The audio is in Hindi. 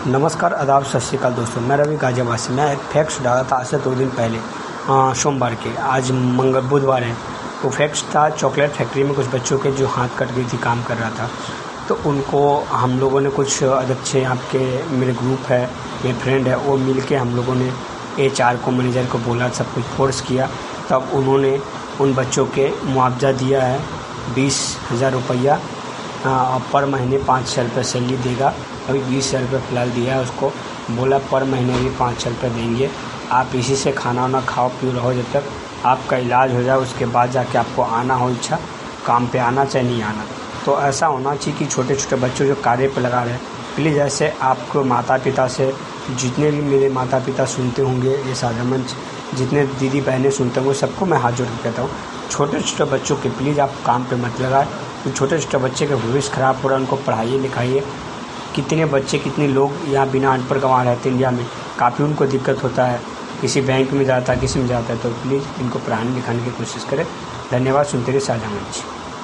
नमस्कार, आदाब, सत श्री अकाल दोस्तों। मैं रवि गाजियाबाद से। मैं एक फैक्ट्स डाला था आज से 2 दिन पहले, सोमवार के। आज बुधवार है। तो फैक्ट्स था चॉकलेट फैक्ट्री में कुछ बच्चों के जो हाथ कट गई थी, काम कर रहा था। तो उनको हम लोगों ने कुछ अध्यक्ष यहाँ के मेरे ग्रुप है, मेरे फ्रेंड है, वो मिल के हम लोगों ने HR को, मैनेजर को बोला, सब कुछ फोर्स किया। तब उन्होंने उन बच्चों के मुआवजा दिया है 20,000 रुपया। पर महीने 5,000 रुपये सैलरी देगा। अभी 20,000 रुपये फ़िलहाल दिया है उसको। बोला पर महीने भी 5,000 रुपये देंगे। आप इसी से खाना वाना खाओ पियो रहो जब तक आपका इलाज हो जाए। उसके बाद जाके आपको आना हो इच्छा, काम पे आना चाहे नहीं आना। तो ऐसा होना चाहिए कि छोटे छोटे बच्चों जो कार्य पे लगा रहे हैं, प्लीज़ ऐसे आपको माता पिता से, जितने भी मेरे माता पिता सुनते होंगे ये साझा मंच, जितने दीदी बहनें सुनते होंगे, सबको मैं हाथ जोड़ के कहता हूँ, छोटे छोटे बच्चों के प्लीज़ आप काम पे मत लगाएं। तो छोटे छोटे बच्चे का भविष्य ख़राब हो रहा है, उनको पढ़ाइए लिखाइए। कितने बच्चे, कितने लोग यहाँ बिना अनपढ़ गंवा रहते हैं इंडिया में, काफ़ी उनको दिक्कत होता है। किसी बैंक में जाता है, किसी में जाता है। तो प्लीज़ इनको पढ़ाने लिखाने की कोशिश करें। धन्यवाद। सुनते रहिए साझा मंच।